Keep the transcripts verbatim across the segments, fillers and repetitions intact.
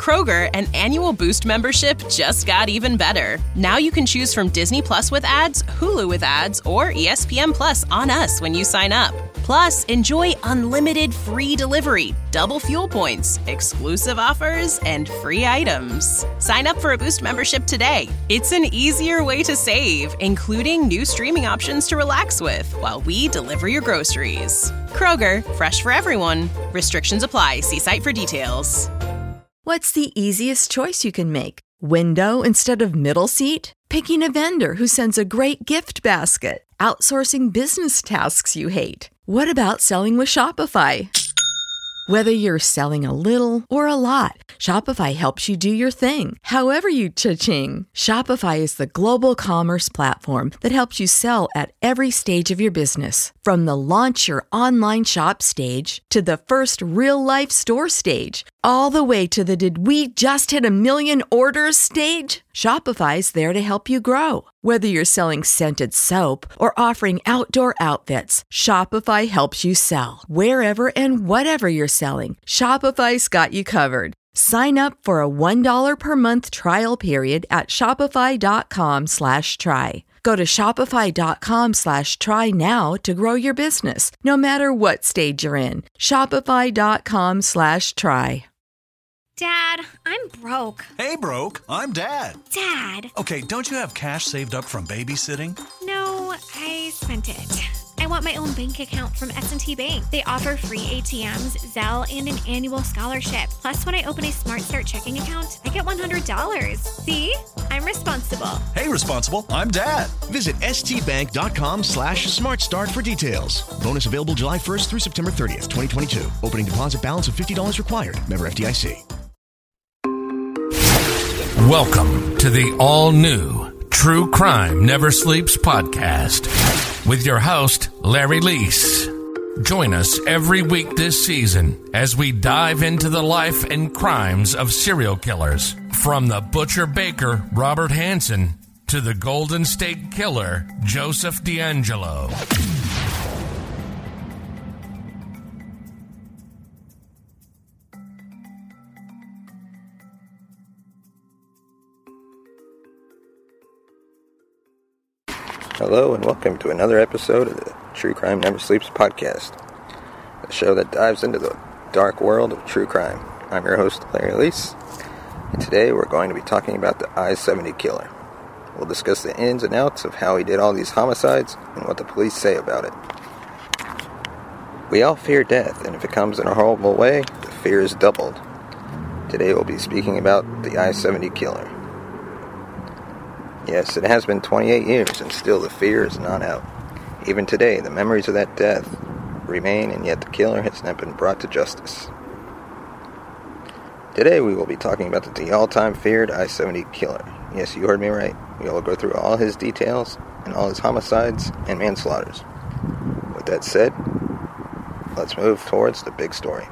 Kroger, an annual Boost membership just got even better. Now you can choose from Disney Plus with ads, Hulu with ads, or E S P N Plus on us when you sign up. Plus, enjoy unlimited free delivery, double fuel points, exclusive offers, and free items. Sign up for a Boost membership today. It's an easier way to save, including new streaming options to relax with while we deliver your groceries. Kroger, fresh for everyone. Restrictions apply. See site for details. What's the easiest choice you can make? Window instead of middle seat? Picking a vendor who sends a great gift basket? Outsourcing business tasks you hate? What about selling with Shopify? Whether you're selling a little or a lot, Shopify helps you do your thing, however you cha-ching. Shopify is the global commerce platform that helps you sell at every stage of your business. From the launch your online shop stage to the first real-life store stage, all the way to the did we just hit a million orders stage. Shopify's there to help you grow. Whether you're selling scented soap or offering outdoor outfits, Shopify helps you sell. Wherever and whatever you're selling, Shopify's got you covered. Sign up for a one dollar per month trial period at shopify.com slash try. Go to shopify.com slash try now to grow your business, no matter what stage you're in. Shopify.com slash try. Dad, I'm broke. Hey, broke. I'm Dad. Dad. Okay, don't you have cash saved up from babysitting? No, I spent it. I want my own bank account from S and T Bank. They offer free A T Ms, Zelle, and an annual scholarship. Plus, when I open a Smart Start checking account, I get one hundred dollars. See? I'm responsible. Hey, responsible. I'm Dad. Visit stbank.com slash smartstart for details. Bonus available July first through September thirtieth, twenty twenty-two. Opening deposit balance of fifty dollars required. Member F D I C. Welcome to the all-new True Crime Never Sleeps podcast with your host, Larry Leese. Join us every week this season as we dive into the life and crimes of serial killers, from the butcher baker Robert Hansen to the Golden State Killer Joseph DeAngelo. Hello and welcome to another episode of the True Crime Never Sleeps podcast, the show that dives into the dark world of true crime. I'm your host, Larry Leese, and today we're going to be talking about the I seventy killer. We'll discuss the ins and outs of how he did all these homicides and what the police say about it. We all fear death, and if it comes in a horrible way, the fear is doubled. Today we'll be speaking about the I seventy killer. Yes, it has been twenty-eight years, and still the fear is not out. Even today, the memories of that death remain, and yet the killer has not been brought to justice. Today, we will be talking about the all-time feared I seventy killer. Yes, you heard me right. We will go through all his details, and all his homicides and manslaughters. With that said, let's move towards the big story.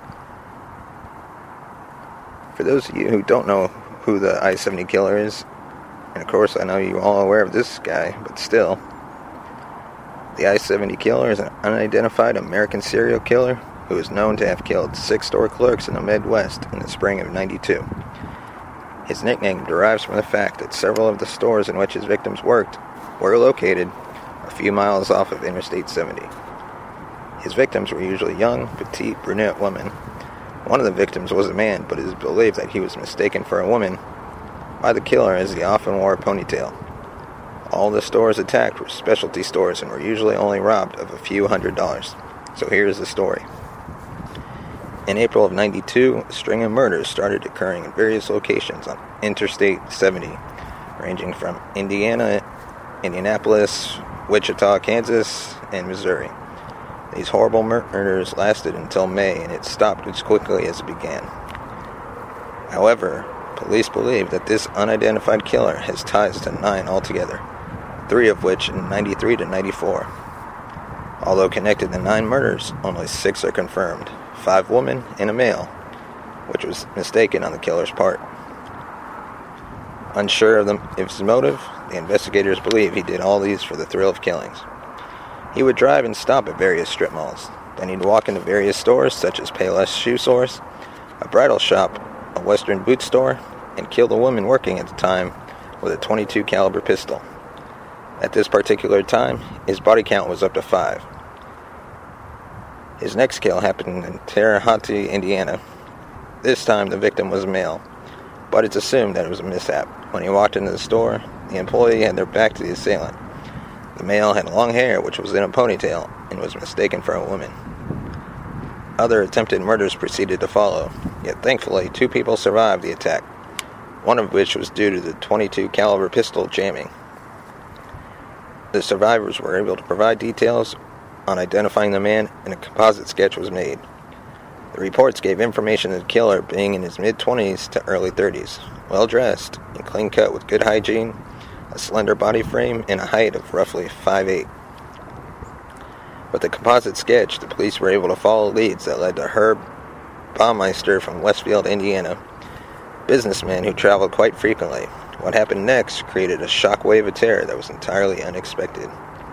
For those of you who don't know who the I seventy killer is, and of course, I know you're all aware of this guy, but still, the I seventy killer is an unidentified American serial killer who is known to have killed six store clerks in the Midwest in the spring of ninety-two. His nickname derives from the fact that several of the stores in which his victims worked were located a few miles off of Interstate seventy. His victims were usually young, petite, brunette women. One of the victims was a man, but it is believed that he was mistaken for a woman by the killer, as he often wore a ponytail. All the stores attacked were specialty stores and were usually only robbed of a few hundred dollars. So here's the story. In April of ninety-two, a string of murders started occurring in various locations on Interstate seventy, ranging from Indiana, Indianapolis, Wichita, Kansas, and Missouri. These horrible murders lasted until May, and it stopped as quickly as it began. However, police believe that this unidentified killer has ties to nine altogether, three of which in ninety-three to ninety-four. Although connected to nine murders, only six are confirmed, five women and a male, which was mistaken on the killer's part. Unsure of, the, of his motive, the investigators believe he did all these for the thrill of killings. He would drive and stop at various strip malls. Then he'd walk into various stores such as Payless Shoe Source, a bridal shop, a Western boot store, and killed a woman working at the time with a twenty-two caliber pistol. At this particular time, his body count was up to five. His next kill happened in Terre Haute, Indiana. This time the victim was a male, but it's assumed that it was a mishap. When he walked into the store, the employee had their back to the assailant. The male had long hair which was in a ponytail and was mistaken for a woman. Other attempted murders proceeded to follow, yet thankfully two people survived the attack, one of which was due to the twenty-two caliber pistol jamming. The survivors were able to provide details on identifying the man, and a composite sketch was made. The reports gave information of the killer being in his mid-twenties to early thirties, well-dressed and clean-cut with good hygiene, a slender body frame, and a height of roughly five foot eight. With the composite sketch, the police were able to follow leads that led to Herb Baumeister from Westfield, Indiana, a businessman who traveled quite frequently. What happened next created a shockwave of terror that was entirely unexpected.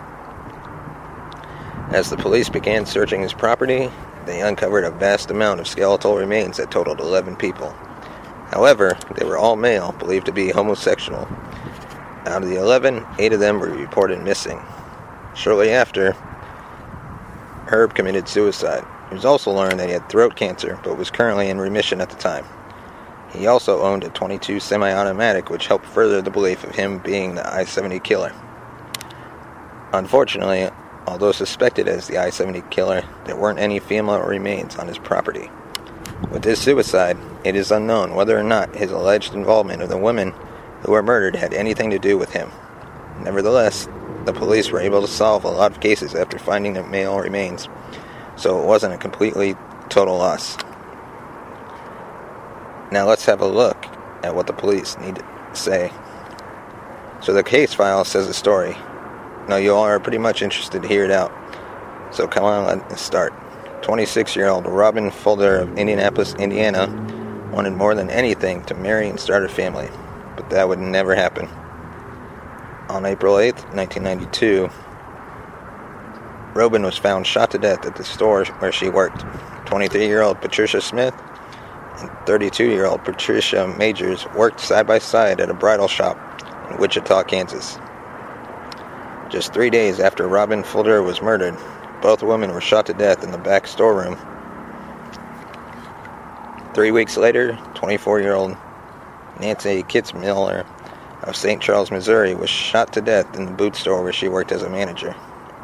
As the police began searching his property, they uncovered a vast amount of skeletal remains that totaled eleven people. However, they were all male, believed to be homosexual. Out of the eleven, eight of them were reported missing. Shortly after, Herb committed suicide. It was also learned that he had throat cancer, but was currently in remission at the time. He also owned a twenty-two semi-automatic, which helped further the belief of him being the I seventy killer. Unfortunately, although suspected as the I seventy killer, there weren't any female remains on his property. With his suicide, it is unknown whether or not his alleged involvement of the women who were murdered had anything to do with him. Nevertheless, the police were able to solve a lot of cases after finding the male remains, so it wasn't a completely total loss. Now let's have a look at what the police need to say. So the case file says a story. Now you all are pretty much interested to hear it out. So come on, let's start. twenty-six-year-old Robin Fulder of Indianapolis, Indiana, wanted more than anything to marry and start a family, but that would never happen. On April eighth, nineteen ninety-two, Robin was found shot to death at the store where she worked. twenty-three-year-old Patricia Smith and thirty-two-year-old Patricia Majors worked side by side at a bridal shop in Wichita, Kansas. Just three days after Robin Fulder was murdered, both women were shot to death in the back storeroom. Three weeks later, twenty-four-year-old Nancy Kitzmiller of Saint Charles, Missouri, was shot to death in the boot store where she worked as a manager.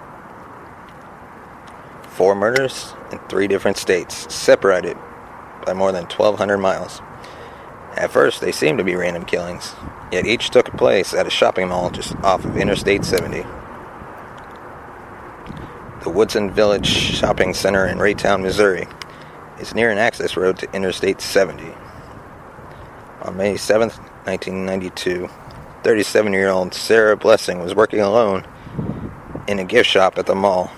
Four murders in three different states, separated by more than twelve hundred miles. At first, they seemed to be random killings, yet each took place at a shopping mall just off of Interstate seventy. The Woodson Village Shopping Center in Raytown, Missouri, is near an access road to Interstate seventy. On May seventh, nineteen ninety-two, thirty-seven-year-old Sarah Blessing was working alone in a gift shop at the mall.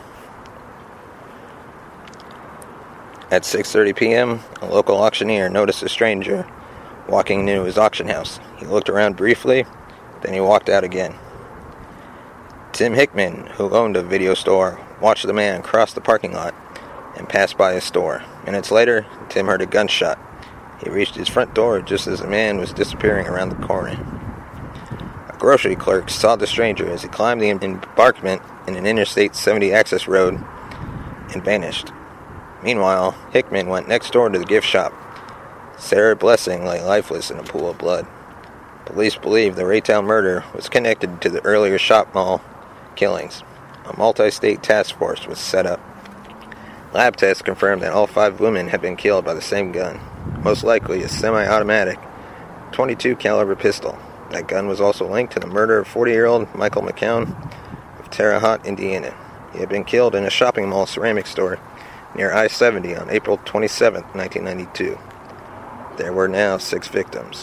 At six thirty p.m., a local auctioneer noticed a stranger walking into his auction house. He looked around briefly, then he walked out again. Tim Hickman, who owned a video store, watched the man cross the parking lot and pass by his store. Minutes later, Tim heard a gunshot. He reached his front door just as the man was disappearing around the corner. A grocery clerk saw the stranger as he climbed the embankment in an Interstate seventy access road and vanished. Meanwhile, Hickman went next door to the gift shop. Sarah Blessing lay lifeless in a pool of blood. Police believe the Raytown murder was connected to the earlier shop mall killings. A multi-state task force was set up. Lab tests confirmed that all five women had been killed by the same gun, most likely a semi-automatic twenty-two caliber pistol. That gun was also linked to the murder of forty-year-old Michael McCown of Terre Haute, Indiana. He had been killed in a shopping mall ceramics store near I seventy on April twenty-seventh, nineteen ninety-two. There were now six victims.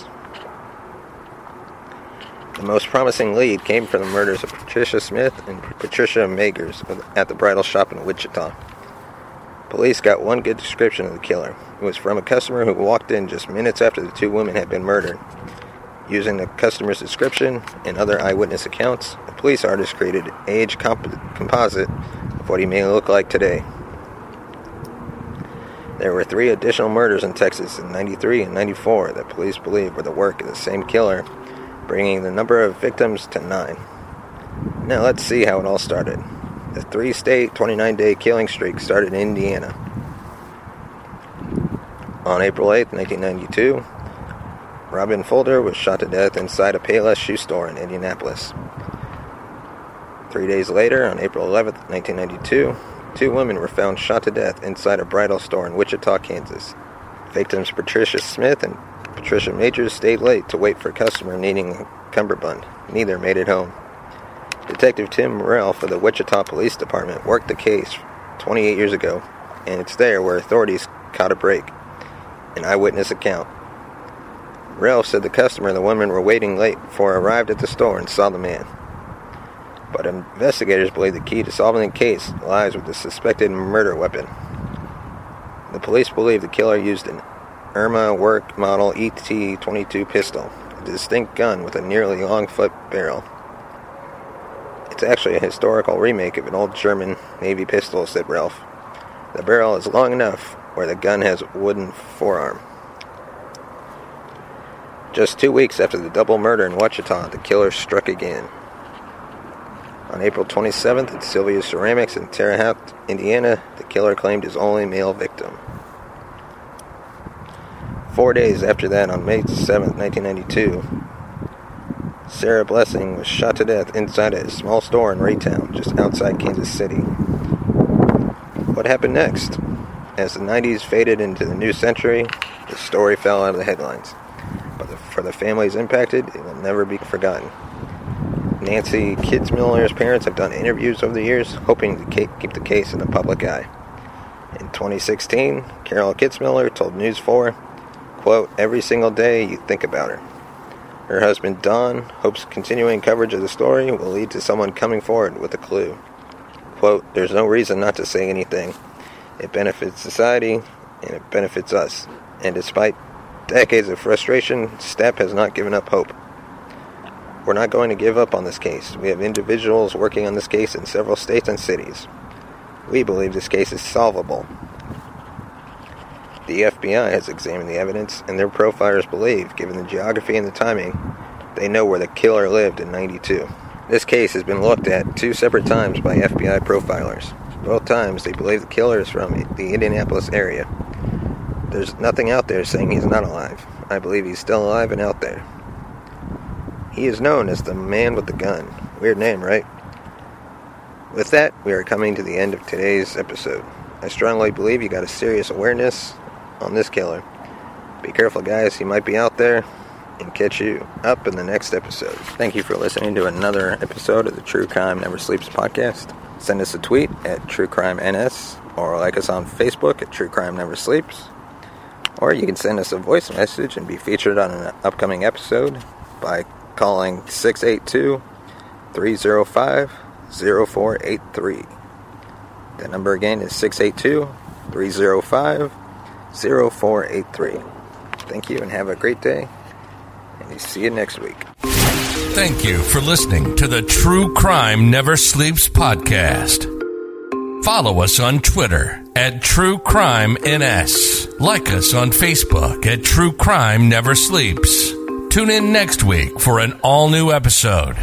The most promising lead came from the murders of Patricia Smith and Patricia Majors at the bridal shop in Wichita. Police got one good description of the killer. It was from a customer who walked in just minutes after the two women had been murdered. Using the customer's description and other eyewitness accounts, a police artist created an age comp- composite of what he may look like today. There were three additional murders in Texas in ninety-three and ninety-four that police believe were the work of the same killer, bringing the number of victims to nine. Now let's see how it all started. The three-state, twenty-nine day killing streak started in Indiana. On April eighth, nineteen ninety-two, Robin Folder was shot to death inside a Payless shoe store in Indianapolis. Three days later, on April eleventh, nineteen ninety-two, two women were found shot to death inside a bridal store in Wichita, Kansas. Victims Patricia Smith and Patricia Majors stayed late to wait for a customer needing a cummerbund. Neither made it home. Detective Tim Ralph of the Wichita Police Department worked the case twenty-eight years ago, and it's there where authorities caught a break. An eyewitness account. Ralph said the customer and the woman were waiting late before arrived at the store and saw the man. But investigators believe the key to solving the case lies with the suspected murder weapon. The police believe the killer used an Irma Work model E T twenty-two pistol, a distinct gun with a nearly long-foot barrel. It's actually a historical remake of an old German Navy pistol, said Ralph. The barrel is long enough where the gun has a wooden forearm. Just two weeks after the double murder in Wichita, the killer struck again. On April twenty-seventh at Sylvia Ceramics in Terre Haute, Indiana, the killer claimed his only male victim. Four days after that, on May seventh, nineteen ninety-two, Sarah Blessing was shot to death inside a small store in Raytown, just outside Kansas City. What happened next? As the nineties faded into the new century, the story fell out of the headlines. But for the families impacted, it will never be forgotten. Nancy Kitzmiller's parents have done interviews over the years, hoping to keep the case in the public eye. In twenty sixteen, Carol Kitzmiller told News four, quote, "Every single day you think about her." Her husband, Don, hopes continuing coverage of the story will lead to someone coming forward with a clue. Quote, "There's no reason not to say anything. It benefits society, and it benefits us. And despite decades of frustration, STEP has not given up hope. We're not going to give up on this case. We have individuals working on this case in several states and cities. We believe this case is solvable. The F B I has examined the evidence, and their profilers believe, given the geography and the timing, they know where the killer lived in ninety-two. This case has been looked at two separate times by F B I profilers. Both times they believe the killer is from the Indianapolis area. There's nothing out there saying he's not alive. I believe he's still alive and out there. He is known as the man with the gun. Weird name, right? With that, we are coming to the end of today's episode. I strongly believe you got a serious awareness on this killer. Be careful, guys. He might be out there, and catch you up in the next episode. Thank you for listening to another episode of the True Crime Never Sleeps podcast. Send us a tweet at True Crime N S, or like us on Facebook at True Crime Never Sleeps. Or you can send us a voice message and be featured on an upcoming episode by calling six eight two, three oh five, oh four eight three. The number again is six eight two, three oh five, oh four eight three. Thank you and have a great day, and we'll see you next week. Thank you for listening to the True Crime Never Sleeps podcast. Follow us on Twitter at True Crime N S. Like us on Facebook at True Crime Never Sleeps. Tune in next week for an all-new episode.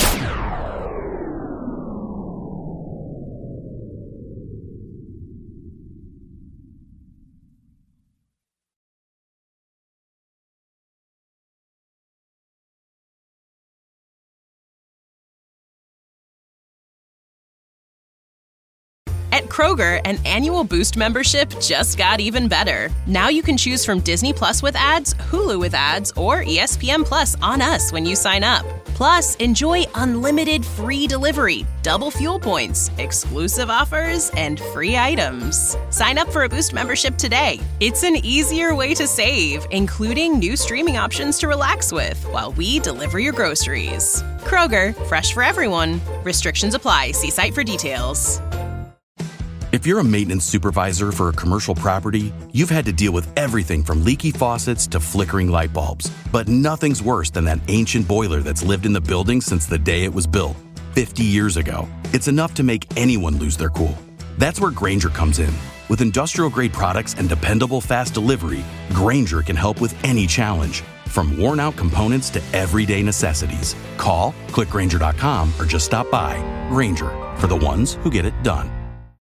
At Kroger, an annual Boost membership just got even better. Now you can choose from Disney Plus with ads, Hulu with ads, or E S P N Plus on us when you sign up. Plus, enjoy unlimited free delivery, double fuel points, exclusive offers, and free items. Sign up for a Boost membership today. It's an easier way to save, including new streaming options to relax with while we deliver your groceries. Kroger, fresh for everyone. Restrictions apply. See site for details. If you're a maintenance supervisor for a commercial property, you've had to deal with everything from leaky faucets to flickering light bulbs. But nothing's worse than that ancient boiler that's lived in the building since the day it was built, fifty years ago. It's enough to make anyone lose their cool. That's where Grainger comes in. With industrial-grade products and dependable fast delivery, Grainger can help with any challenge, from worn-out components to everyday necessities. Call, click Grainger dot com, or just stop by. Grainger, for the ones who get it done.